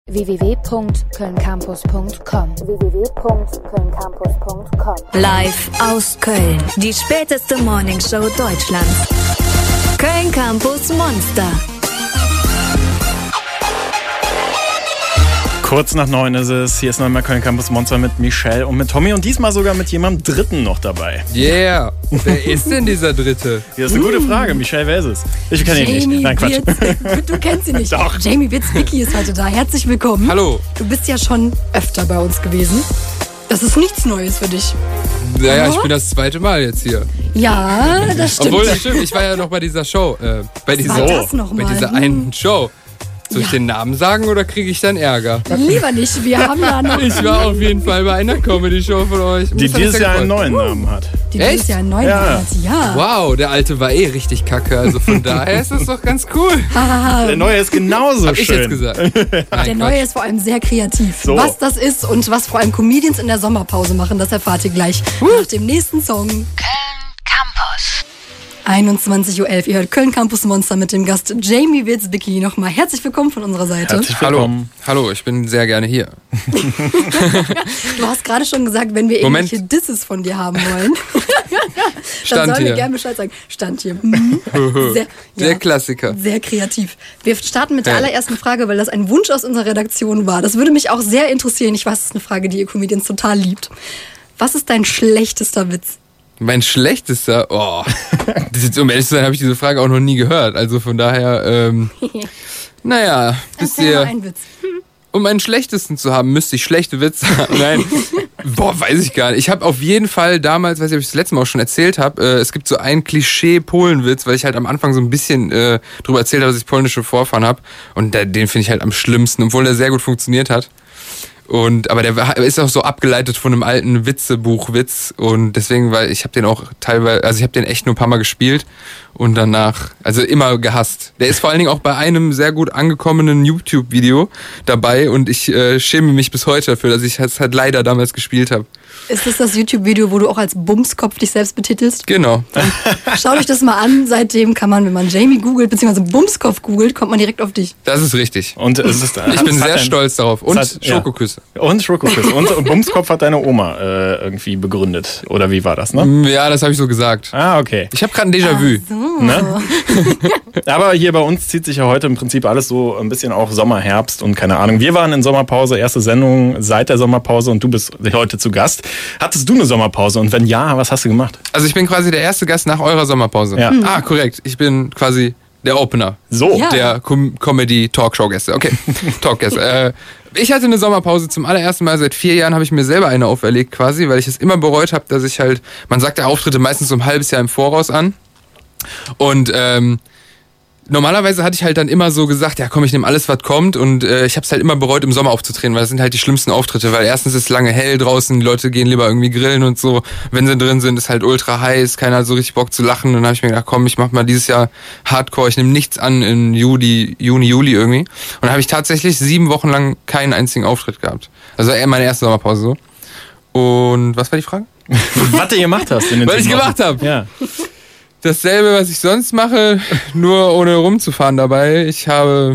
www.kölncampus.com. Live aus Köln. Die späteste Morningshow Deutschlands. Köln Campus Monster. Kurz nach 9 ist es. Hier ist nochmal Köln Campus Monster mit Michelle und mit Tommy und diesmal sogar mit jemandem Dritten noch dabei. Yeah. Wer ist denn dieser Dritte? Das ist eine gute Frage. Michelle, wer ist es? Ich kenne ihn nicht. Nein, Quatsch. Du kennst ihn nicht. Doch. Jamie Witzbicki ist heute da. Herzlich willkommen. Hallo. Du bist ja schon öfter bei uns gewesen. Das ist nichts Neues für dich. Naja, ich bin das zweite Mal jetzt hier. Ja, das stimmt. Obwohl, das stimmt, ich war ja noch bei dieser Show. Bei dieser einen Show. Soll ich den Namen sagen oder kriege ich dann Ärger? Lieber nicht, wir haben ja noch... Ich war auf jeden Fall bei einer Comedy-Show von euch. Die dieses Jahr einen neuen Namen hat. Die dieses Jahr einen neuen Namen hat, ja. Wow, der alte war richtig kacke, also von daher ist das doch ganz cool. Der neue ist genauso Hab schön. ich jetzt gesagt. Der neue ist vor allem sehr kreativ. So. Was das ist und was vor allem Comedians in der Sommerpause machen, das erfahrt ihr gleich nach dem nächsten Song. Köln Campus. 21.11 Uhr. Ihr hört Köln Campus Monster mit dem Gast Jamie Witzbicki. Nochmal herzlich willkommen von unserer Seite. Herzlich willkommen. Hallo, ich bin sehr gerne hier. Du hast gerade schon gesagt, wenn wir irgendwelche Disses von dir haben wollen, dann sollen wir gerne Bescheid sagen. Stand hier. Sehr Klassiker. Sehr kreativ. Wir starten mit der allerersten Frage, weil das ein Wunsch aus unserer Redaktion war. Das würde mich auch sehr interessieren. Ich weiß, das ist eine Frage, die ihr Comedians total liebt. Was ist dein schlechtester Witz? Mein schlechtester? Oh. Um ehrlich zu sein, habe ich diese Frage auch noch nie gehört. Also von daher, naja, wisst ihr, ein Witz. um einen schlechtesten zu haben, müsste ich schlechte Witze haben. Nein, weiß ich gar nicht. Ich habe auf jeden Fall damals, weiß ich, ob ich das letzte Mal auch schon erzählt habe, es gibt so einen Klischee-Polenwitz, weil ich halt am Anfang so ein bisschen drüber erzählt habe, dass ich polnische Vorfahren habe. Und den finde ich halt am schlimmsten, obwohl der sehr gut funktioniert hat. Aber der ist auch so abgeleitet von einem alten Witzebuch-Witz und deswegen, weil ich habe den auch teilweise, also ich habe den echt nur ein paar Mal gespielt und danach, also immer gehasst. Der ist vor allen Dingen auch bei einem sehr gut angekommenen YouTube-Video dabei und ich schäme mich bis heute dafür, dass ich es halt leider damals gespielt habe. Ist das YouTube-Video, wo du auch als Bumskopf dich selbst betitelst? Genau. Schaut euch das mal an. Seitdem kann man, wenn man Jamie googelt, beziehungsweise Bumskopf googelt, kommt man direkt auf dich. Das ist richtig. Und es ist, ich bin sehr stolz darauf. Und Schokoküsse. Ja. Und Schokoküsse. Und Bumskopf hat deine Oma irgendwie begründet. Oder wie war das, ne? Ja, das habe ich so gesagt. Ah, okay. Ich habe gerade ein Déjà-vu. So. Ne? Aber hier bei uns zieht sich ja heute im Prinzip alles so ein bisschen auch Sommer, Herbst und keine Ahnung. Wir waren in Sommerpause, erste Sendung seit der Sommerpause und du bist heute zu Gast. Hattest du eine Sommerpause und wenn ja, was hast du gemacht? Also ich bin quasi der erste Gast nach eurer Sommerpause. Ja. Ah, korrekt. Ich bin quasi der Opener. So. Ja. Der Comedy-Talkshow-Gäste. Okay, Talkgäste. Ich hatte eine Sommerpause zum allerersten Mal seit 4 Jahren, habe ich mir selber eine auferlegt quasi, weil ich es immer bereut habe, dass ich halt, man sagt ja Auftritte meistens so ein halbes Jahr im Voraus an. Und normalerweise hatte ich halt dann immer so gesagt, ja komm, ich nehme alles, was kommt und ich habe es halt immer bereut, im Sommer aufzutreten, weil das sind halt die schlimmsten Auftritte, weil erstens ist es lange hell draußen, die Leute gehen lieber irgendwie grillen und so, wenn sie drin sind, ist halt ultra heiß, keiner hat so richtig Bock zu lachen und dann habe ich mir gedacht, komm, ich mach mal dieses Jahr Hardcore, ich nehme nichts an in Juni, Juli irgendwie und dann habe ich tatsächlich 7 Wochen lang keinen einzigen Auftritt gehabt, also meine erste Sommerpause so. Und was war die Frage? Was du gemacht hast in den Was ich 7 Wochen. gemacht habe? Ja. Dasselbe, was ich sonst mache, nur ohne rumzufahren dabei. Ich habe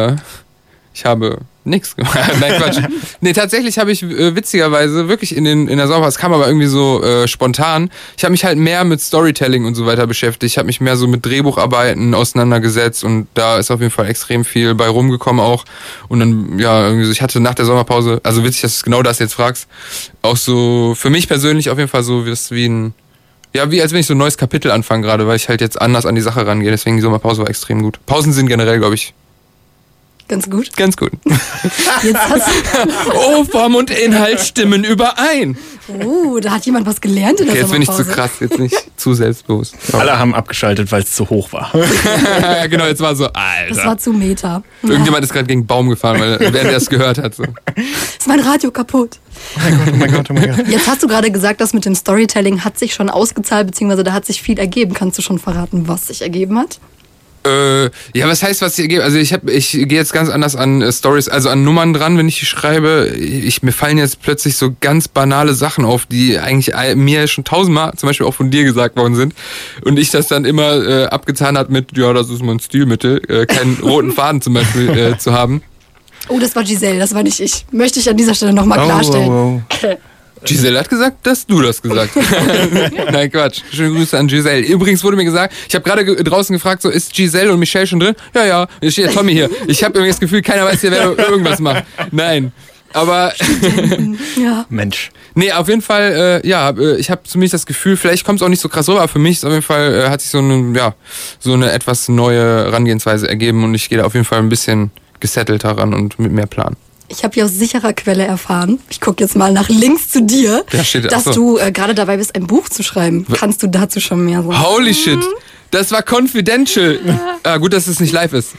nichts gemacht. Nein, Quatsch. Nee, tatsächlich habe ich witzigerweise wirklich in der Sommerpause, es kam aber irgendwie so spontan, ich habe mich halt mehr mit Storytelling und so weiter beschäftigt. Ich habe mich mehr so mit Drehbucharbeiten auseinandergesetzt und da ist auf jeden Fall extrem viel bei rumgekommen auch. Und dann, ja, irgendwie so, ich hatte nach der Sommerpause, also witzig, dass du genau das jetzt fragst, auch so für mich persönlich auf jeden Fall so wie als wenn ich so ein neues Kapitel anfange gerade, weil ich halt jetzt anders an die Sache rangehe. Deswegen die Sommerpause war extrem gut. Pausen sind generell, glaube ich, Ganz gut. ganz gut. Jetzt hast Form und Inhalt stimmen überein. da hat jemand was gelernt in der Okay, jetzt bin ich Sommerpause. zu krass, jetzt nicht zu selbstbewusst. Alle haben abgeschaltet, weil es zu hoch war. Ja, genau, jetzt war so, Das Alter. war zu Meta. Irgendjemand ist gerade gegen einen Baum gefahren, während er es gehört hat. So. Ist mein Radio kaputt. Oh mein Gott. Jetzt hast du gerade gesagt, das mit dem Storytelling hat sich schon ausgezahlt, beziehungsweise da hat sich viel ergeben. Kannst du schon verraten, was sich ergeben hat? Ja, was heißt, was ich ergebe? Also ich gehe jetzt ganz anders an Stories, also an Nummern dran, wenn ich die schreibe. Mir fallen jetzt plötzlich so ganz banale Sachen auf, die eigentlich mir schon 1000-mal, zum Beispiel auch von dir gesagt worden sind. Und ich das dann immer abgetan hat mit, ja, das ist mein Stilmittel, keinen roten Faden zum Beispiel zu haben. Oh, das war Giselle, das war nicht ich. Möchte ich an dieser Stelle nochmal klarstellen. Giselle hat gesagt, dass du das gesagt hast. Nein, Quatsch. Schöne Grüße an Giselle. Übrigens wurde mir gesagt, ich habe gerade draußen gefragt, so, ist Giselle und Michelle schon drin? Ja, jetzt steht der Tommy hier. Ich habe irgendwie das Gefühl, keiner weiß hier, wer irgendwas macht. Nein. Aber Ja. Mensch. nee, auf jeden Fall, ich habe zumindest das Gefühl, vielleicht kommt es auch nicht so krass rüber, aber für mich ist auf jeden Fall hat sich so eine etwas neue Herangehensweise ergeben und ich gehe da auf jeden Fall ein bisschen gesettelter ran und mit mehr Plan. Ich habe hier aus sicherer Quelle erfahren, ich gucke jetzt mal nach links zu dir, Da steht- dass ach du gerade dabei bist, ein Buch zu schreiben. Kannst du dazu schon mehr sagen? Holy shit, das war confidential. Gut, dass es nicht live ist.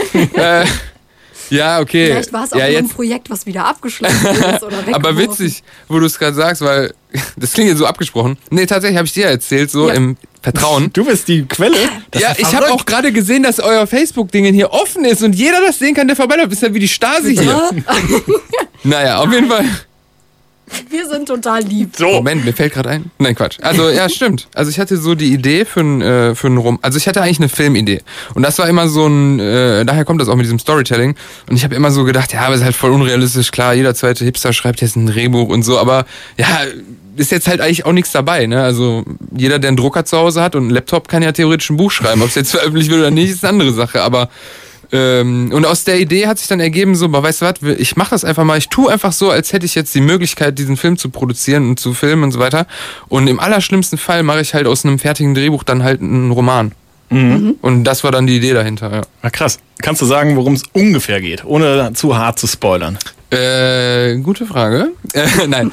Ja, okay. Vielleicht war es auch ja, nur ein jetzt, Projekt, was wieder abgeschlossen ist oder weggeworfen. aber witzig, wo du es gerade sagst, weil das klingt jetzt so abgesprochen. Nee, tatsächlich habe ich dir erzählt, so Ja. im Vertrauen. Du bist die Quelle. Das Ja, ist ich verrückt. habe auch gerade gesehen, dass euer Facebook-Ding hier offen ist und jeder das sehen kann, der vorbeiläuft. Ist ja wie die Stasi hier. Naja, auf jeden Fall. Wir sind total lieb. So. Moment, mir fällt gerade ein. Nein, Quatsch. Also, ja, stimmt. Also, ich hatte so die Idee für einen Rom. Also, ich hatte eigentlich eine Filmidee. Und das war immer so ein, daher kommt das auch mit diesem Storytelling. Und ich habe immer so gedacht, ja, aber ist halt voll unrealistisch. Klar, jeder zweite Hipster schreibt jetzt ein Drehbuch und so. Aber, ja, ist jetzt halt eigentlich auch nichts dabei, ne? Also, jeder, der einen Drucker zu Hause hat und einen Laptop, kann ja theoretisch ein Buch schreiben. Ob es jetzt veröffentlicht wird oder nicht, ist eine andere Sache. Aber, und aus der Idee hat sich dann ergeben, so, weißt du was, ich mache das einfach mal, ich tue einfach so, als hätte ich jetzt die Möglichkeit, diesen Film zu produzieren und zu filmen und so weiter. Und im allerschlimmsten Fall mache ich halt aus einem fertigen Drehbuch dann halt einen Roman. Und das war dann die Idee dahinter, ja. Na krass. Kannst du sagen, worum es ungefähr geht, ohne zu hart zu spoilern? Gute Frage. Nein,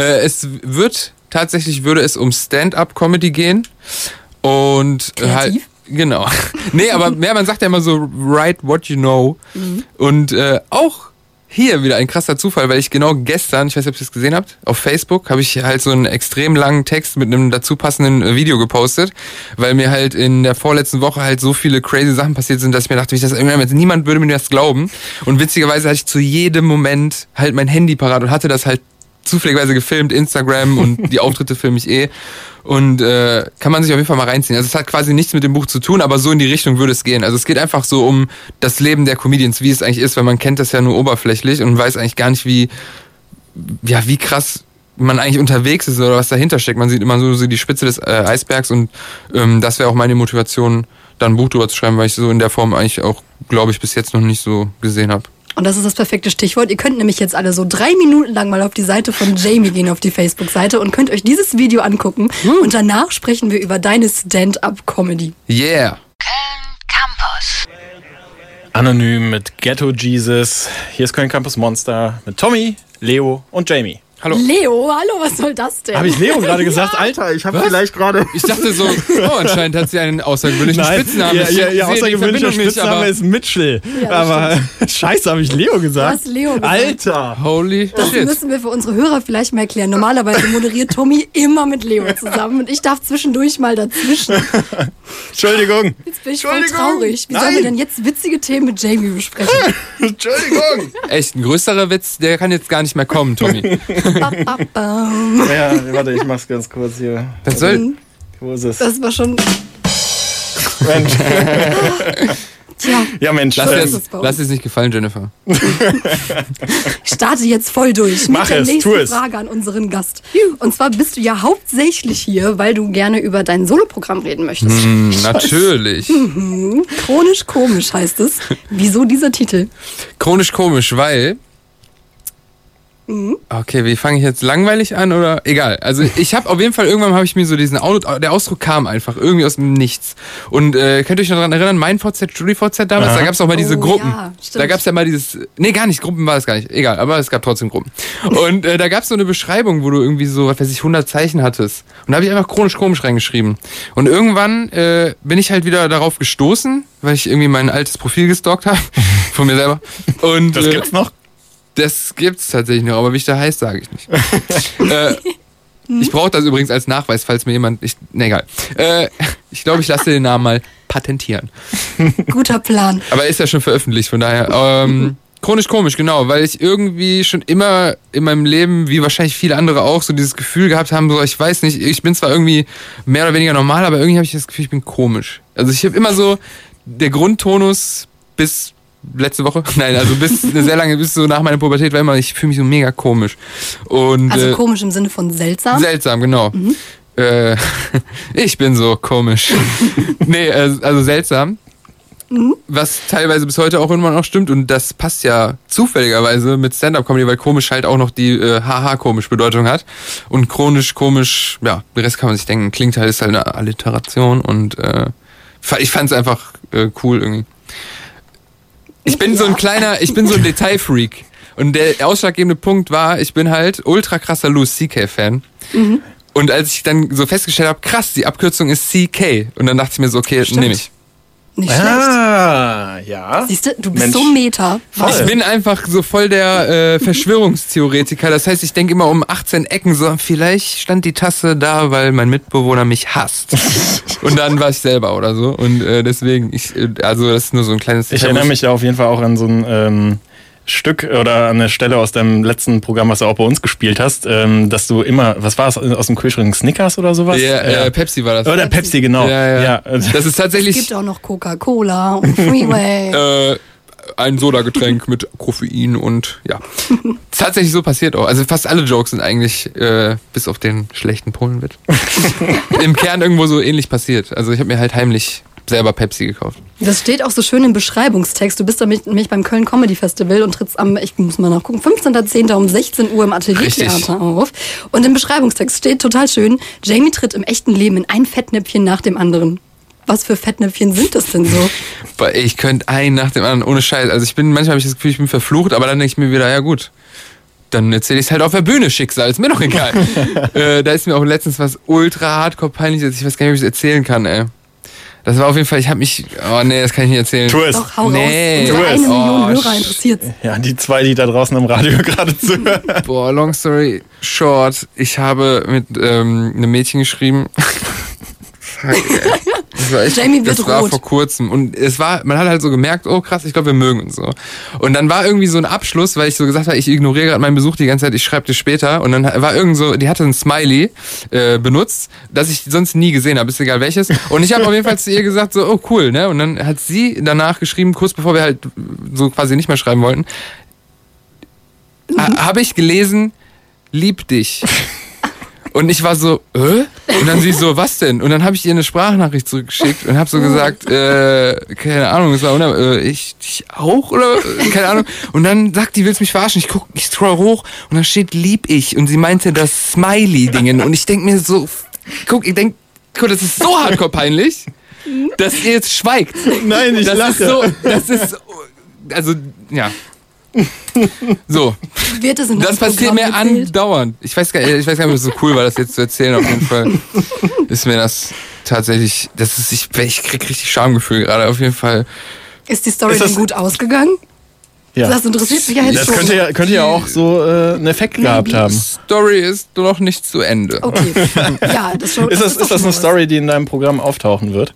würde es um Stand-up-Comedy gehen und Kreativ. halt genau. Nee, aber man sagt ja immer so write what you know und auch hier wieder ein krasser Zufall, weil ich genau gestern, ich weiß nicht, ob ihr es gesehen habt, auf Facebook habe ich halt so einen extrem langen Text mit einem dazu passenden Video gepostet, weil mir halt in der vorletzten Woche halt so viele crazy Sachen passiert sind, dass ich mir dachte, niemand würde mir das glauben. Und witzigerweise hatte ich zu jedem Moment halt mein Handy parat und hatte das halt zufälligerweise gefilmt, Instagram und die Auftritte filme ich eh. Und kann man sich auf jeden Fall mal reinziehen. Also es hat quasi nichts mit dem Buch zu tun, aber so in die Richtung würde es gehen. Also es geht einfach so um das Leben der Comedians, wie es eigentlich ist, weil man kennt das ja nur oberflächlich und weiß eigentlich gar nicht, wie krass man eigentlich unterwegs ist oder was dahinter steckt. Man sieht immer so die Spitze des Eisbergs und das wäre auch meine Motivation, da ein Buch drüber zu schreiben, weil ich so in der Form eigentlich auch, glaube ich, bis jetzt noch nicht so gesehen habe. Und das ist das perfekte Stichwort. Ihr könnt nämlich jetzt alle so 3 Minuten lang mal auf die Seite von Jamie gehen, auf die Facebook-Seite und könnt euch dieses Video angucken. Und danach sprechen wir über deine Stand-up-Comedy. Yeah! Köln Campus. Anonym mit Ghetto Jesus. Hier ist Köln Campus Monster mit Tommy, Leo und Jamie. Hallo. Leo, hallo, was soll das denn? Habe ich Leo gerade gesagt? Alter, ich habe vielleicht gerade... Ich dachte so, anscheinend hat sie einen außergewöhnlichen Spitznamen. Ich Ihr sehe die außergewöhnlicher Verbindung nicht, Spitzname aber ist Mitchell. Ja, das aber scheiße, habe ich Leo gesagt? Du hast Leo gesagt. Alter! holy Das shit. müssen wir für unsere Hörer vielleicht mal erklären. Normalerweise moderiert Tommy immer mit Leo zusammen und ich darf zwischendurch mal dazwischen. Entschuldigung. Jetzt bin ich voll Entschuldigung. traurig. Wie sollen wir Nein. denn jetzt witzige Themen mit Jamie besprechen? Entschuldigung. Echt, ein größerer Witz, der kann jetzt gar nicht mehr kommen, Tommy. Ja, warte, ich mach's ganz kurz hier. Das soll... Wo ist es? Das war schon... Mensch. Tja, Ja, Mensch. Lass es nicht gefallen, Jennifer. ich starte jetzt voll durch Mach mit der es, tu nächsten es. Frage an unseren Gast. Und zwar bist du ja hauptsächlich hier, weil du gerne über dein Soloprogramm reden möchtest. Natürlich. Chronisch komisch heißt es. Wieso dieser Titel? Chronisch komisch, weil... Okay, wie fange ich jetzt langweilig an oder egal. Also ich habe auf jeden Fall irgendwann habe ich mir so diesen der Ausdruck kam einfach irgendwie aus dem Nichts. Und könnt ihr euch noch daran erinnern, mein VZ, StudiVZ damals, Aha. da gab es auch mal diese Oh, Gruppen. ja, stimmt. Da gab es ja mal dieses, nee gar nicht, Gruppen war es gar nicht, egal, aber es gab trotzdem Gruppen. Und da gab es so eine Beschreibung, wo du irgendwie so, was weiß ich, 100 Zeichen hattest. Und da habe ich einfach chronisch komisch reingeschrieben. Und irgendwann bin ich halt wieder darauf gestoßen, weil ich irgendwie mein altes Profil gestalkt habe, von mir selber. Und Das gibt's noch? das gibt's tatsächlich noch, aber wie ich da heiße, sage ich nicht. Ich brauche das übrigens als Nachweis, falls mir jemand... egal. Ich glaube, ich lasse den Namen mal patentieren. Guter Plan. Aber ist ja schon veröffentlicht, von daher... chronisch komisch, genau, weil ich irgendwie schon immer in meinem Leben, wie wahrscheinlich viele andere auch, so dieses Gefühl gehabt haben, so, ich weiß nicht, ich bin zwar irgendwie mehr oder weniger normal, aber irgendwie habe ich das Gefühl, ich bin komisch. Also ich habe immer so der Grundtonus bis letzte Woche. Nein, also bis so nach meiner Pubertät war immer, ich fühle mich so mega komisch. Und, Also komisch im Sinne von seltsam? Seltsam, genau. Ich bin so komisch. Nee, also seltsam. Was teilweise bis heute auch immer noch stimmt und das passt ja zufälligerweise mit Stand-Up-Comedy, weil komisch halt auch noch die haha-komisch Bedeutung hat und chronisch komisch, ja, den Rest kann man sich denken, klingt halt, ist halt eine Alliteration und ich fand's einfach cool irgendwie. Ich bin so ein Detailfreak und der ausschlaggebende Punkt war, ich bin halt ultra krasser Louis C.K. Fan. Und als ich dann so festgestellt habe, krass, die Abkürzung ist CK und dann dachte ich mir so, okay, nehme ich. Nicht schlecht. Ja. Siehst du, du bist Mensch. so Meta. Ich bin einfach so voll der Verschwörungstheoretiker. Das heißt, ich denke immer um 18 Ecken so, vielleicht stand die Tasse da, weil mein Mitbewohner mich hasst. Und dann war ich selber oder so. Und deswegen, also das ist nur so ein kleines... Ich erinnere mich da auf jeden Fall auch an so ein Stück oder an eine Stelle aus deinem letzten Programm, was du auch bei uns gespielt hast, dass du immer, was war es, aus dem Kühlschrank, Snickers oder sowas? Ja, Pepsi war das. Oder Pepsi, genau. Ja. Das ist tatsächlich... Es gibt auch noch Coca-Cola und Freeway. Ein Sodagetränk mit Koffein und ja. Ist tatsächlich so passiert auch. Also fast alle Jokes sind eigentlich, bis auf den schlechten Polenwitz, im Kern irgendwo so ähnlich passiert. Also ich habe mir halt heimlich selber Pepsi gekauft. Das steht auch so schön im Beschreibungstext. Du bist nämlich beim Köln Comedy Festival und trittst am, ich muss mal nachgucken, 15.10. um 16 Uhr im Ateliertheater auf. Und im Beschreibungstext steht total schön, Jamie tritt im echten Leben in ein Fettnäpfchen nach dem anderen. Was für Fettnäpfchen sind das denn so? Ich könnte einen nach dem anderen, ohne Scheiß. Also manchmal habe ich das Gefühl, ich bin verflucht, aber dann denke ich mir wieder, ja gut, dann erzähle ich es halt auf der Bühne, Schicksal, ist mir doch egal. Da ist mir auch letztens was ultra hardcore peinliches, ich weiß gar nicht, ob ich es erzählen kann, ey. Das war auf jeden Fall, das kann ich nicht erzählen. Tu es. Doch, hau Nee. raus. Unsere Tu es. 1 Million Hörer interessiert. Ja, die 2, die da draußen im Radio gerade zuhören. Boah, long story short, ich habe mit einem Mädchen geschrieben. Fuck, ey. Jamie wird das war rot. vor kurzem und man hat halt so gemerkt, oh krass, ich glaube, wir mögen uns so. Und dann war irgendwie so ein Abschluss, weil ich so gesagt habe, ich ignoriere gerade meinen Besuch die ganze Zeit, ich schreibe dir später. Und dann war irgend so, die hatte ein Smiley benutzt, das ich sonst nie gesehen habe, ist egal welches. Und ich habe auf jeden Fall zu ihr gesagt, so, oh cool, ne? Und dann hat sie danach geschrieben, kurz bevor wir halt so quasi nicht mehr schreiben wollten, habe ich gelesen, lieb dich. Und ich war so, Und dann sie so, was denn? Und dann habe ich ihr eine Sprachnachricht zurückgeschickt und habe so gesagt, keine Ahnung, es war ich dich auch oder keine Ahnung. Und dann sagt die, willst mich verarschen? Ich scroll hoch und dann steht lieb ich und sie meinte das Smiley-Dingen und ich denke mir so, guck, das ist so hardcore peinlich, dass ihr jetzt schweigt. Nein, ich lache. Also, ja. So. Wird es in Das passiert Programm mir erzählt? andauernd. Ich weiß gar nicht, ob es so cool war, das jetzt zu erzählen. Auf jeden Fall ist mir das tatsächlich, ich krieg richtig Schamgefühl gerade. Auf jeden Fall. Ist die Story Ist das- denn gut ausgegangen? Ja. Das interessiert mich ja jetzt Das schon. könnte ja auch so einen Effekt gehabt haben. Story ist noch nicht zu Ende. Okay. Ja, das schon. Ist das doch schon eine mal Story, die in deinem Programm auftauchen wird?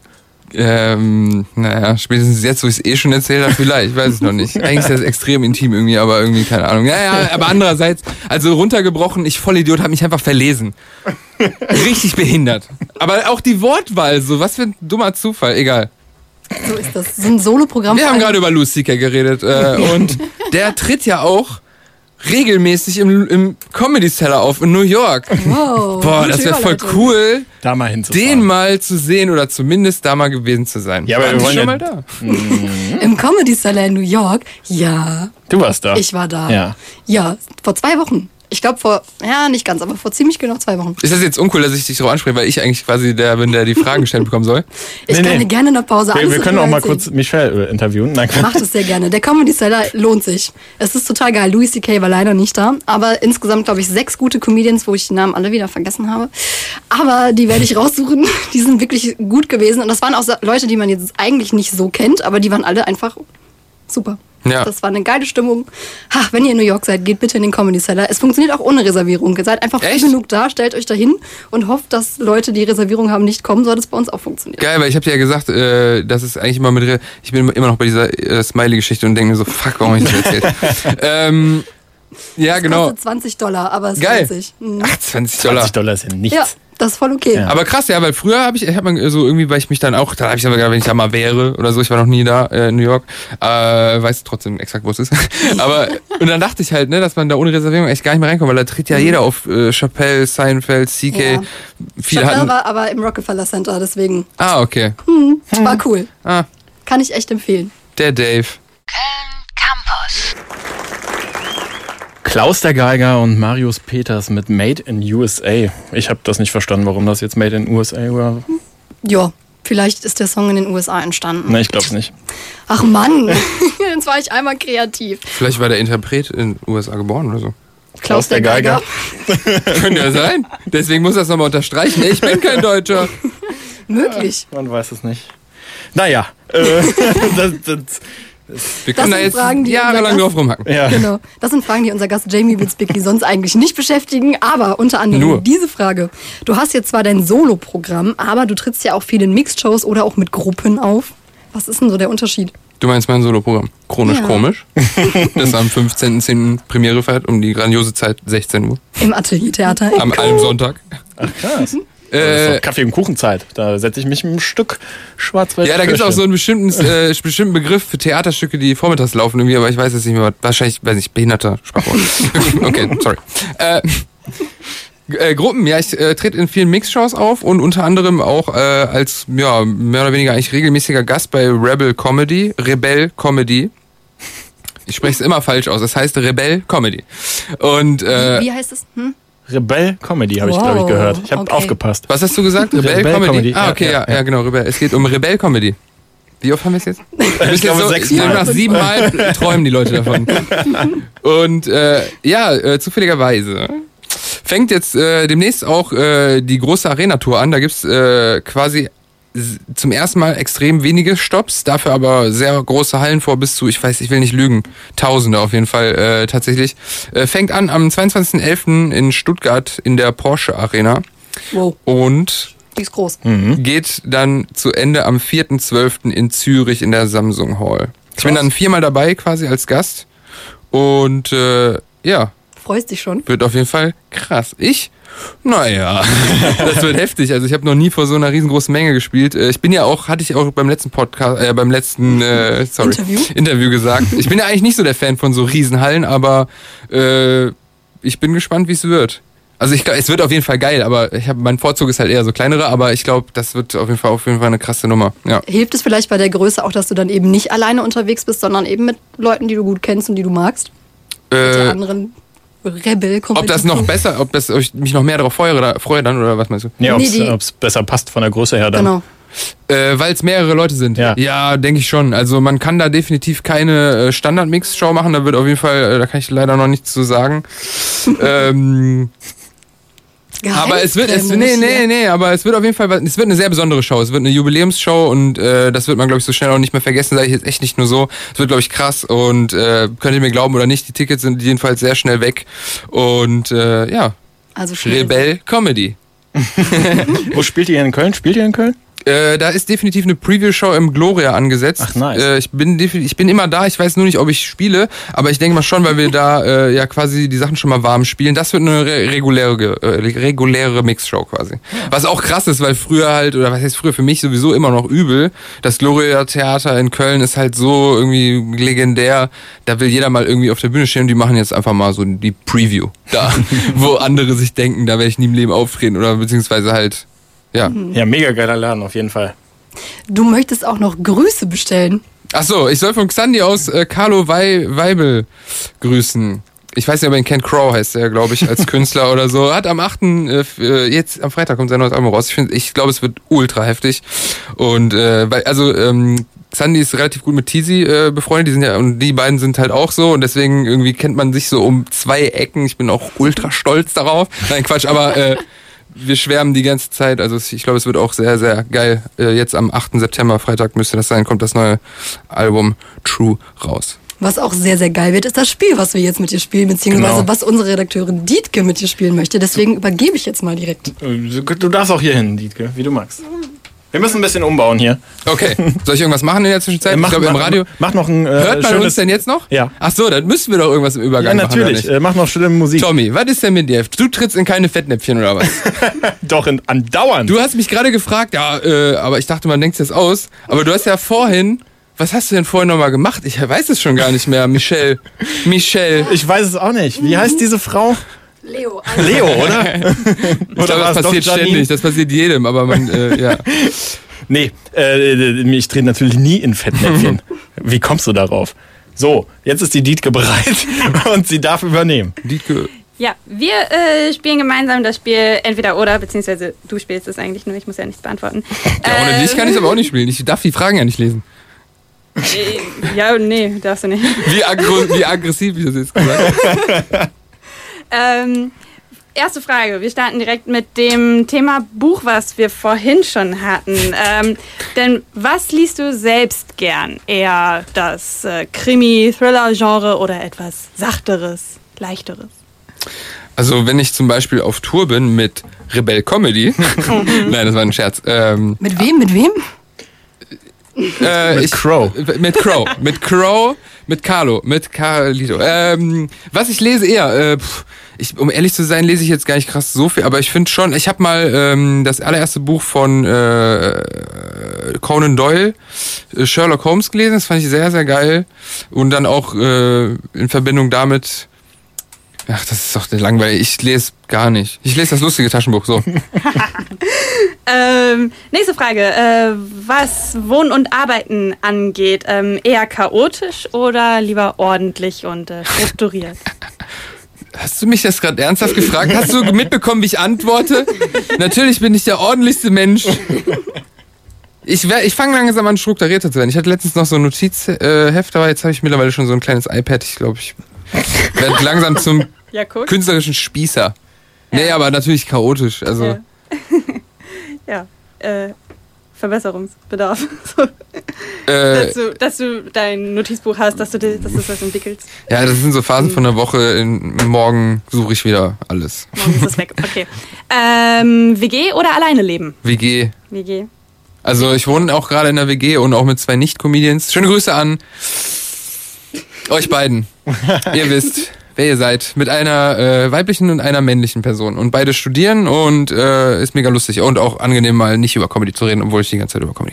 Naja, spätestens jetzt, wo ich es eh schon erzählt habe, vielleicht, ich weiß es noch nicht. Eigentlich ist das extrem intim irgendwie, aber irgendwie, keine Ahnung. Ja, aber andererseits, also runtergebrochen, ich Vollidiot, habe mich einfach verlesen. Richtig behindert. Aber auch die Wortwahl, so, was für ein dummer Zufall, egal. was. So ist das. So ein Soloprogramm. Wir vor haben allem- gerade über Louis C.K. geredet und der tritt ja auch regelmäßig im Comedy Cellar auf in New York. Wow. Boah, gute das wäre voll Überleitung. cool, Da mal hinzufahren. den mal zu sehen oder zumindest da mal gewesen zu sein. Ja, aber Waren wir Sie wollen schon ja- mal da. Im Comedy Cellar in New York. Ja, Du warst da. ich war da. Ja. Ja, vor 2 Wochen. Ich glaube nicht ganz, aber vor ziemlich genau 2 Wochen. Ist das jetzt uncool, dass ich dich darauf anspreche, weil ich eigentlich quasi der bin, der die Fragen gestellt bekommen soll? Ich Nee, kann nee. dir gerne in der Pause alles Wir können auch darüber mal erzählen. kurz Michelle interviewen. Nein, Macht es sehr gerne. Der Comedy Cellar lohnt sich. Es ist total geil. Louis C.K. war leider nicht da. Aber insgesamt, glaube ich, 6 gute Comedians, wo ich die Namen alle wieder vergessen habe. Aber die werde ich raussuchen. Die sind wirklich gut gewesen. Und das waren auch Leute, die man jetzt eigentlich nicht so kennt, aber die waren alle einfach super. Ja. Das war eine geile Stimmung. Wenn ihr in New York seid, geht bitte in den Comedy Cellar. Es funktioniert auch ohne Reservierung. Ihr seid einfach früh Echt? genug da, stellt euch dahin und hofft, dass Leute, die Reservierung haben, nicht kommen. Soll das bei uns auch funktionieren. Geil, weil ich habe dir ja gesagt, dass es eigentlich immer ich bin immer noch bei dieser Smiley-Geschichte und denke mir so, fuck, warum habe ich das erzählt? Ja, Das genau. kostet $20, aber es Geil. lohnt sich. Mhm. Ach, $20. $20 ist ja nichts. Ja, Das ist voll okay. Ja. Aber Aber krass, ja, weil früher habe ich so irgendwie, weil ich mich dann auch, da habe ich aber gedacht, wenn ich da mal wäre oder so, ich war noch nie da in New York, weiß trotzdem exakt, wo es ist. Aber, und dann dachte ich halt, ne, dass man da ohne Reservierung echt gar nicht mehr reinkommt, weil da tritt ja jeder auf Chappelle, Seinfeld, CK. Ja. Viele Chappelle hatten. war aber im Rockefeller Center, deswegen Okay. war cool. Ah, Kann ich echt empfehlen. der Dave. Köln Campus. Klaus der Geiger und Marius Peters mit Made in USA. Ich habe das nicht verstanden, warum das jetzt Made in USA war. Ja, vielleicht ist der Song in den USA entstanden. Ne, ich glaube es nicht. Ach Mann, jetzt war ich einmal kreativ. Vielleicht war der Interpret in den USA geboren oder so. Klaus der Geiger. Könnte ja sein. Deswegen muss das nochmal unterstreichen. Ich bin kein Deutscher. Möglich. Man weiß es nicht. Naja, Wir können sind da jetzt Fragen, die jahrelang unser drauf rumhacken. ja. Genau. Das sind Fragen, die unser Gast Jamie Witzbicki sonst eigentlich nicht beschäftigen, aber unter anderem Nur. diese Frage. Du hast jetzt zwar dein Solo-Programm, aber du trittst ja auch viel in Mixed-Shows oder auch mit Gruppen auf. Was ist denn so der Unterschied? Du meinst mein Soloprogramm? Chronisch Ja. komisch. Das am 15.10. Premiere feiert um die grandiose Zeit 16 Uhr. Im Ateliertheater. Am einem Sonntag. Ach krass. Das ist doch Kaffee- und Kuchenzeit. Da setze ich mich mit einem Stück Schwarzwald. Ja, da gibt es auch so einen bestimmten Begriff für Theaterstücke, die vormittags laufen irgendwie, aber ich weiß es nicht mehr. Wahrscheinlich, weiß nicht, behinderter Sprachrohr. Okay, sorry. Gruppen, ja, ich trete in vielen Mixshows auf und unter anderem auch als, ja, mehr oder weniger eigentlich regelmäßiger Gast bei Rebel Comedy. Ich spreche es immer falsch aus, es heißt Rebel Comedy. Und Wie heißt es? Rebell Comedy habe ich, Wow, glaube ich, gehört. Ich habe okay. aufgepasst. was hast du gesagt? Rebel Rebel Comedy? Comedy. Ah, okay, Ja, ja, genau, Rebel. Es geht um Rebel Comedy. Wie oft haben wir es jetzt? Ich glaube, 6 Mal. Nach 7 Mal träumen die Leute davon. Und zufälligerweise fängt jetzt demnächst auch die große Arena-Tour an. Da gibt's quasi zum ersten Mal extrem wenige Stops, dafür aber sehr große Hallen vor, bis zu, ich will nicht lügen, Tausende auf jeden Fall tatsächlich. Fängt an am 22.11. in Stuttgart in der Porsche Arena Wow, und die ist groß. geht dann zu Ende am 4.12. in Zürich in der Samsung Hall. Ich bin dann 4-mal dabei quasi als Gast und ja, Freust dich schon? wird auf jeden Fall krass. Naja, das wird heftig. Also ich habe noch nie vor so einer riesengroßen Menge gespielt. Ich bin ja auch, hatte ich auch beim letzten Podcast, Interview gesagt. Ich bin ja eigentlich nicht so der Fan von so Riesenhallen, aber ich bin gespannt, wie es wird. Also ich glaube, es wird auf jeden Fall geil, aber mein Vorzug ist halt eher so kleinere, aber ich glaube, das wird auf jeden Fall eine krasse Nummer. Ja. Hilft es vielleicht bei der Größe auch, dass du dann eben nicht alleine unterwegs bist, sondern eben mit Leuten, die du gut kennst und die du magst? Mit der anderen Rebel Ob das noch besser, ob das mich noch mehr darauf freue dann, oder was meinst du? Nee, Nee, ob es besser passt von der Größe her dann. Genau. Weil es mehrere Leute sind. Ja. Denke ich schon. Also man kann da definitiv keine Standard-Mix-Show machen. Da wird auf jeden Fall, da kann ich leider noch nichts zu sagen. Aber es wird, aber es wird auf jeden Fall, es wird eine sehr besondere Show. Es wird eine Jubiläumsshow und das wird man, glaube ich, so schnell auch nicht mehr vergessen. Sage ich jetzt echt nicht nur so. Es wird, glaube ich, krass und könnt ihr mir glauben oder nicht, die Tickets sind jedenfalls sehr schnell weg. Und ja, Also schnell. Rebel Comedy. Wo spielt ihr in Köln? Spielt ihr in Köln? Da ist definitiv eine Preview-Show im Gloria angesetzt. Ach, nice. Ich bin immer da, ich weiß nur nicht, ob ich spiele, aber ich denke mal schon, weil wir da ja quasi die Sachen schon mal warm spielen. Das wird eine reguläre Mix-Show quasi. Was auch krass ist, weil früher halt, oder was heißt früher, für mich sowieso immer noch übel, das Gloria-Theater in Köln ist halt so irgendwie legendär, da will jeder mal irgendwie auf der Bühne stehen und die machen jetzt einfach mal so die Preview da, wo andere sich denken, da werde ich nie im Leben auftreten oder beziehungsweise halt, ja. Ja, mega geiler Laden auf jeden Fall. Du möchtest auch noch Grüße bestellen. Achso, ich soll von Xandi aus Carlo Weibel grüßen. Ich weiß nicht, ob er ihn kennt, Crow heißt er, glaube ich, als Künstler oder so. Hat am 8. Jetzt am Freitag kommt sein neues Album raus. Ich glaube, es wird ultra heftig. Und Xandi ist relativ gut mit Teasy befreundet, und die beiden sind halt auch so und deswegen irgendwie kennt man sich so um 2 Ecken. Ich bin auch ultra stolz darauf. Nein, Quatsch, aber wir schwärmen die ganze Zeit. Also ich glaube, es wird auch sehr, sehr geil. Jetzt am 8. September, Freitag müsste das sein, kommt das neue Album True raus. Was auch sehr, sehr geil wird, ist das Spiel, was wir jetzt mit dir spielen, beziehungsweise Genau. was unsere Redakteurin Dietke mit dir spielen möchte. Deswegen übergebe ich jetzt mal direkt. Du darfst auch hier hin, Dietke, wie du magst. Wir müssen ein bisschen umbauen hier. Okay. Soll ich irgendwas machen in der Zwischenzeit? Ich glaube, im Radio. Mach noch ein Hört man schönes, uns denn jetzt noch? Ja. Ach so, dann müssen wir doch irgendwas im Ja, Übergang machen. natürlich. Oder nicht? Mach noch schöne Musik. Tommy, was ist denn mit dir? Du trittst in keine Fettnäpfchen oder was? Doch, andauernd. Du hast mich gerade gefragt, ja, aber ich dachte, man denkt das aus. Aber du hast ja vorhin, was hast du denn vorhin nochmal gemacht? Ich weiß es schon gar nicht mehr. Michelle. Ich weiß es auch nicht. Wie heißt diese Frau? Leo. Leo, oder? Ich glaube, war das es passiert doch Janine? ständig, das passiert jedem, aber man, ja. Nee, ich trete natürlich nie in Fettnäpfchen. Wie kommst du darauf? So, jetzt ist die Dietke bereit und sie darf übernehmen. Dietke. Ja, wir spielen gemeinsam das Spiel Entweder-Oder, beziehungsweise du spielst es eigentlich nur, ich muss ja nichts beantworten. Ja, ohne dich kann ich es aber auch nicht spielen. Ich darf die Fragen ja nicht lesen. Ja, nee, darfst du nicht. Wie aggressiv, wie das jetzt gesagt. Erste Frage. Wir starten direkt mit dem Thema Buch, was wir vorhin schon hatten. Denn was liest du selbst gern? Eher das Krimi-Thriller-Genre oder etwas Sachteres, Leichteres? Also wenn ich zum Beispiel auf Tour bin mit Rebell Comedy. Nein, das war ein Scherz. Mit wem? Mit Crow. Mit Carlo, mit Carlito. Was ich lese eher, um ehrlich zu sein, lese ich jetzt gar nicht krass so viel, aber ich finde schon, ich habe mal das allererste Buch von Conan Doyle, Sherlock Holmes gelesen, das fand ich sehr, sehr geil. Und dann auch in Verbindung damit, ach, das ist doch langweilig, ich lese gar nicht. Ich lese das lustige Taschenbuch, so. Nächste Frage. Was Wohnen und Arbeiten angeht, eher chaotisch oder lieber ordentlich und strukturiert? Hast du mich das gerade ernsthaft gefragt? Hast du mitbekommen, wie ich antworte? Natürlich bin ich der ordentlichste Mensch. Ich fange langsam an, strukturierter zu werden. Ich hatte letztens noch so ein Notizheft, aber jetzt habe ich mittlerweile schon so ein kleines iPad. Ich glaube, ich werde langsam zum Ja, cool. künstlerischen Spießer. Nee, aber natürlich chaotisch. Also. Ja. Verbesserungsbedarf. Dass du dein Notizbuch hast, dass du das entwickelst. Ja, das sind so Phasen von der Woche. Morgen suche ich wieder alles. Morgen ist das weg. Okay. WG oder alleine leben? WG. WG. Also ich wohne auch gerade in der WG und auch mit 2 Nicht-Comedians. Schöne Grüße an euch beiden. Ihr wisst, wer ihr seid. Mit einer weiblichen und einer männlichen Person. Und beide studieren und ist mega lustig. Und auch angenehm, mal nicht über Comedy zu reden, obwohl ich die ganze Zeit über Comedy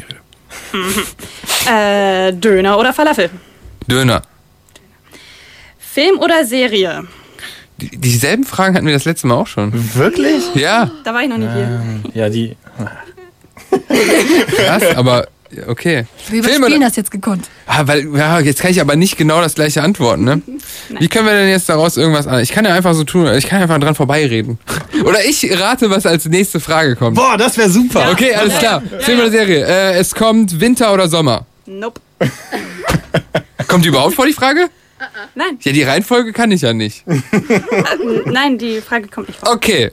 rede. Döner oder Falafel? Döner. Film oder Serie? Dieselben Fragen hatten wir das letzte Mal auch schon. Wirklich? Ja. Da war ich noch nicht hier. Ja, die... Krass, aber okay. Wir überspielen das jetzt gekonnt. Jetzt kann ich aber nicht genau das gleiche antworten, ne? Wie können wir denn jetzt daraus irgendwas an? Ich kann ja einfach so tun, ich kann einfach dran vorbeireden. Oder ich rate, was als nächste Frage kommt. Boah, das wäre super. Ja. Okay, alles klar. Film oder Serie? Es kommt Winter oder Sommer? Nope. Kommt die überhaupt vor, die Frage? Nein. Ja, die Reihenfolge kann ich ja nicht. Nein, die Frage kommt nicht vor. Okay.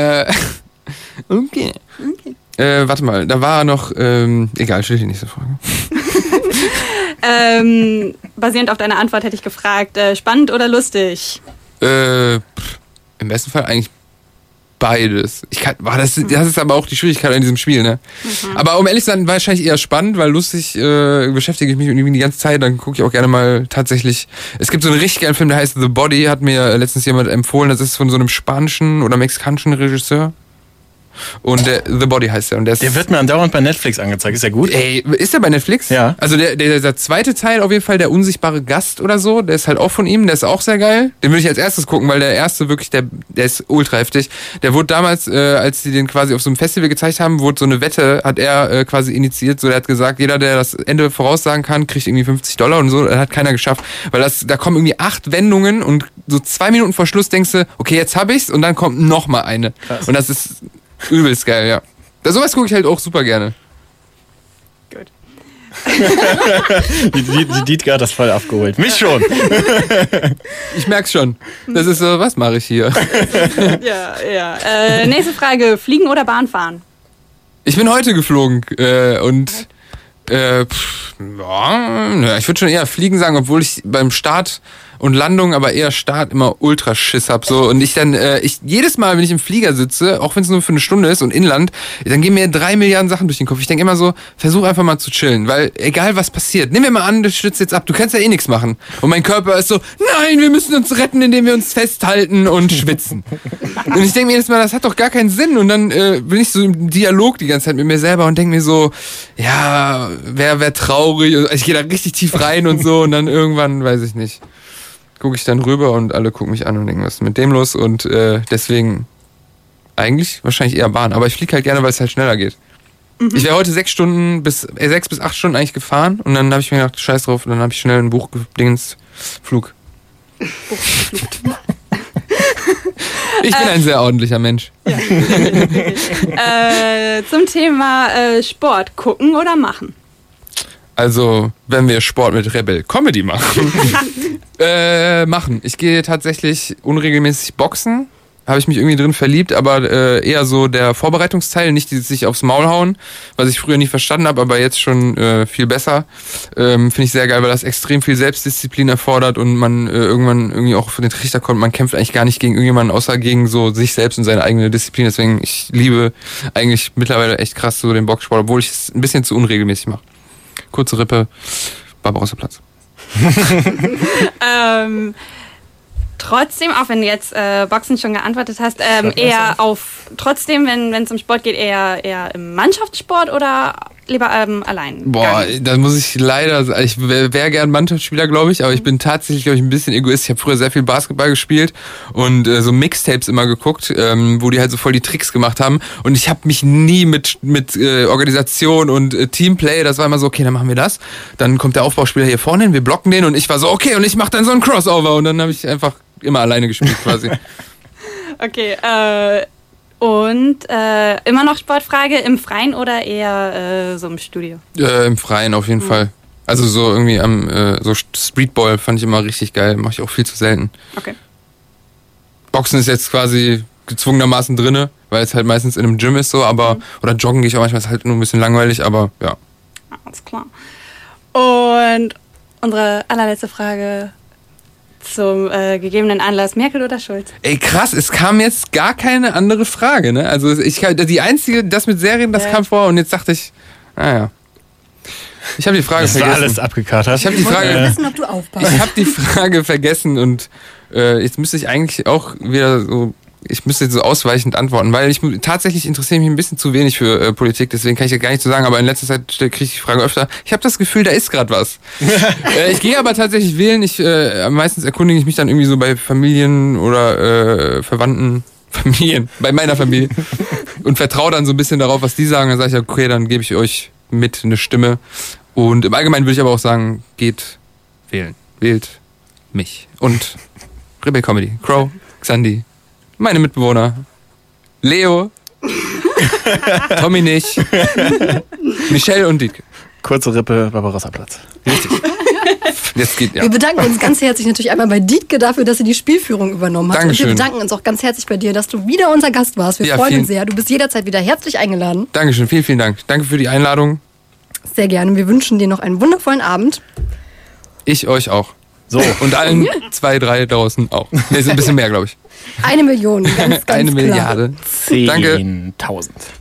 Okay. Warte mal, da war noch, egal, stell die nächste Frage. Basierend auf deiner Antwort hätte ich gefragt, spannend oder lustig? Im besten Fall eigentlich beides. Das ist aber auch die Schwierigkeit an diesem Spiel, ne? Aber um ehrlich zu sein, wahrscheinlich eher spannend, weil lustig beschäftige ich mich irgendwie die ganze Zeit, dann gucke ich auch gerne mal tatsächlich. Es gibt so einen richtig geilen Film, der heißt The Body, hat mir letztens jemand empfohlen, das ist von so einem spanischen oder mexikanischen Regisseur. Und The Body heißt er. Und Der wird mir andauernd bei Netflix angezeigt. Ist ja gut? Ey, ist der bei Netflix? Ja. Also der zweite Teil auf jeden Fall, der unsichtbare Gast oder so, der ist halt auch von ihm, der ist auch sehr geil. Den würde ich als erstes gucken, weil der erste wirklich, der ist ultra heftig. Der wurde damals, als sie den quasi auf so einem Festival gezeigt haben, wurde so eine Wette, hat er quasi initiiert. So, der hat gesagt, jeder, der das Ende voraussagen kann, kriegt irgendwie $50 und so. Das hat keiner geschafft. Weil da kommen irgendwie 8 Wendungen und so 2 Minuten vor Schluss denkst du, okay, jetzt hab ich's und dann kommt noch mal eine. Krass. Und das ist übelst geil, ja. Sowas gucke ich halt auch super gerne. Gut. Die Dietke hat das voll abgeholt. Mich schon. Ich merk's schon. Das ist so, was mache ich hier? Ja. Nächste Frage, fliegen oder Bahn fahren? Ich bin heute geflogen und ich würde schon eher fliegen sagen, obwohl ich beim Start und Landung, aber eher Start immer Ultraschiss hab so und ich dann jedes Mal, wenn ich im Flieger sitze, auch wenn es nur für eine Stunde ist und Inland, dann gehen mir 3 Milliarden Sachen durch den Kopf. Ich denke immer so, versuch einfach mal zu chillen, weil egal was passiert, nehmen wir mal an, du stürzt jetzt ab, du kannst ja eh nichts machen und mein Körper ist so, nein, wir müssen uns retten, indem wir uns festhalten und schwitzen. Und ich denke mir jedes Mal, das hat doch gar keinen Sinn und dann bin ich so im Dialog die ganze Zeit mit mir selber und denke mir so, ja, wär traurig, also ich gehe da richtig tief rein und so und dann irgendwann, weiß ich nicht, gucke ich dann rüber und alle gucken mich an und denken, was ist mit dem los? Und deswegen eigentlich wahrscheinlich eher Bahn. Aber ich fliege halt gerne, weil es halt schneller geht. Mhm. Ich wäre heute 6 bis 8 Stunden eigentlich gefahren und dann habe ich mir gedacht, scheiß drauf, und dann habe ich schnell ein Buch Flug. Ich bin ein sehr ordentlicher Mensch. Ja. Zum Thema Sport, gucken oder machen? Also, wenn wir Sport mit Rebel Comedy machen. Machen. Ich gehe tatsächlich unregelmäßig boxen. Habe ich mich irgendwie drin verliebt, aber eher so der Vorbereitungsteil, nicht dieses sich aufs Maul hauen, was ich früher nicht verstanden habe, aber jetzt schon viel besser. Finde ich sehr geil, weil das extrem viel Selbstdisziplin erfordert und man irgendwann irgendwie auch für den Trichter kommt, man kämpft eigentlich gar nicht gegen irgendjemanden, außer gegen so sich selbst und seine eigene Disziplin. Deswegen, ich liebe eigentlich mittlerweile echt krass so den Boxsport, obwohl ich es ein bisschen zu unregelmäßig mache. Kurze Rippe, Barbarossa-Platz. Trotzdem, auch wenn du jetzt Boxen schon geantwortet hast, eher auf, trotzdem, wenn es um Sport geht, eher im Mannschaftssport oder lieber allein? Boah, da muss ich leider sagen, ich wäre gern Mannschaftsspieler, glaube ich, aber ich bin tatsächlich, glaube ich, ein bisschen Egoist. Ich habe früher sehr viel Basketball gespielt und so Mixtapes immer geguckt, wo die halt so voll die Tricks gemacht haben und ich habe mich nie mit Organisation und Teamplay, das war immer so, okay, dann machen wir das, dann kommt der Aufbauspieler hier vorne hin, wir blocken den und ich war so, okay, und ich mache dann so einen Crossover und dann habe ich einfach immer alleine gespielt quasi. Okay, und immer noch Sportfrage, im Freien oder eher so im Studio? Im Freien auf jeden Fall. Also so irgendwie so Streetball fand ich immer richtig geil, mache ich auch viel zu selten. Okay. Boxen ist jetzt quasi gezwungenermaßen drinne, weil es halt meistens in einem Gym ist so, aber oder joggen gehe ich auch manchmal, ist halt nur ein bisschen langweilig, aber ja. Alles klar. Und unsere allerletzte Frage zum gegebenen Anlass, Merkel oder Schulz? Ey, krass, es kam jetzt gar keine andere Frage, ne? Also die einzige, das mit Serien, das kam vor und jetzt dachte ich, naja. Ich habe die Frage vergessen. Das war alles abgekatert. Ich habe die Frage, wissen, ob du aufpasst. ich habe die Frage vergessen und jetzt müsste ich eigentlich auch wieder so, ich müsste jetzt so ausweichend antworten, weil tatsächlich interessiere mich ein bisschen zu wenig für Politik, deswegen kann ich ja gar nicht so sagen, aber in letzter Zeit kriege ich die Frage öfter. Ich habe das Gefühl, da ist gerade was. Ich gehe aber tatsächlich wählen. Meistens erkundige ich mich dann irgendwie so bei Familien oder Verwandten, bei meiner Familie und vertraue dann so ein bisschen darauf, was die sagen. Dann sage ich, okay, dann gebe ich euch mit eine Stimme. Und im Allgemeinen würde ich aber auch sagen, geht wählen. Wählt mich. Und Rebel Comedy, Crow, Xandi, meine Mitbewohner, Leo, Tommy nicht, Michelle und Dietke. Kurze Rippe, Barbarossa-Platz. Richtig. Jetzt geht, ja. Wir bedanken uns ganz herzlich natürlich einmal bei Dietke dafür, dass sie die Spielführung übernommen hat. Dankeschön. Und wir bedanken uns auch ganz herzlich bei dir, dass du wieder unser Gast warst. Wir freuen uns sehr. Du bist jederzeit wieder herzlich eingeladen. Dankeschön, vielen, vielen Dank. Danke für die Einladung. Sehr gerne. Wir wünschen dir noch einen wundervollen Abend. Ich euch auch. So. Und allen 2, 3 draußen auch. Nee, ist ein bisschen mehr, glaube ich. 1 Million, ganz 1 klar. Milliarde. Danke. 10.000.